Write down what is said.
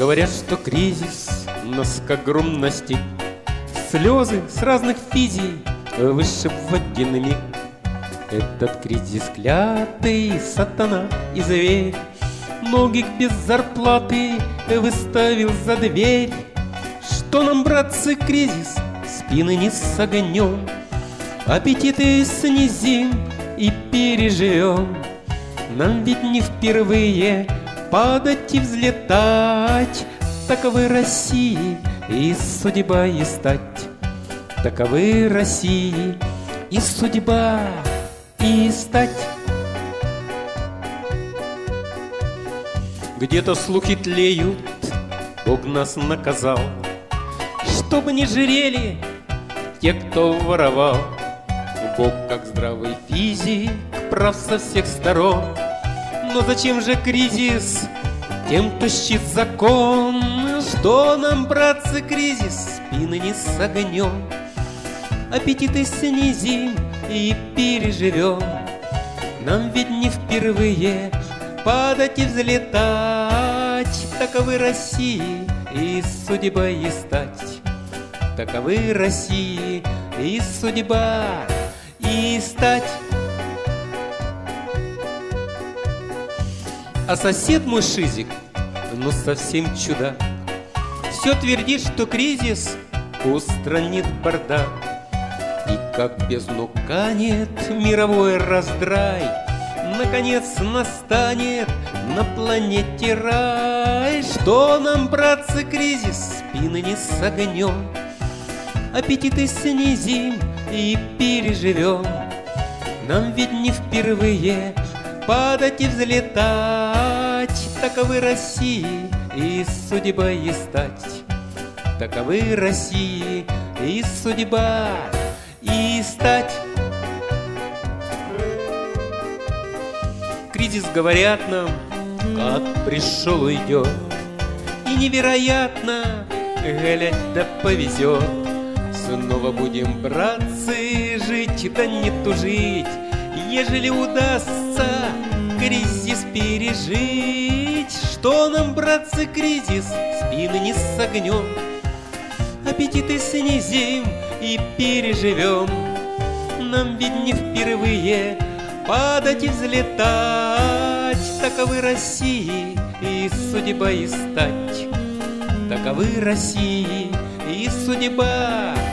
Говорят, что кризис нас как гром настиг, слезы с разных физий выше в один миг. Этот кризис клятый сатана и зверь многих без зарплаты выставил за дверь. Что нам, братцы, кризис, спины не согнем, аппетиты снизим и переживем. Нам ведь не впервые падать и взлетать. Таковы России и судьба и стать. Таковы России и судьба и стать. Где-то слухи тлеют, Бог нас наказал, чтобы не жрели те, кто воровал. Бог, как здравый физик, прав со всех сторон. Но зачем же кризис тем, кто щит закон? Что нам, братцы, кризис, спины не согнем, аппетиты снизим и переживем. Нам ведь не впервые падать и взлетать. Таковы России и судьба и стать. Таковы России и судьба и стать. А сосед мой Шизик, ну совсем чудак, все твердит, что кризис устранит бардак. И как бездну канет мировой раздрай, наконец настанет на планете рай. Что нам, братцы, кризис, спины не согнем, аппетиты снизим и переживем. Нам ведь не впервые падать и взлетать. Таковы России и судьба и стать. Таковы России и судьба и стать. Кризис, говорят нам, как пришел, уйдет. И невероятно, глядь, да повезет. Снова будем, братцы, жить да не тужить, ежели удастся кризис пережить. Что нам, братцы, кризис, спины не согнем, аппетиты снизим и переживем. Нам ведь не впервые падать и взлетать. Таковы России и судьба и стать. Таковы России и судьба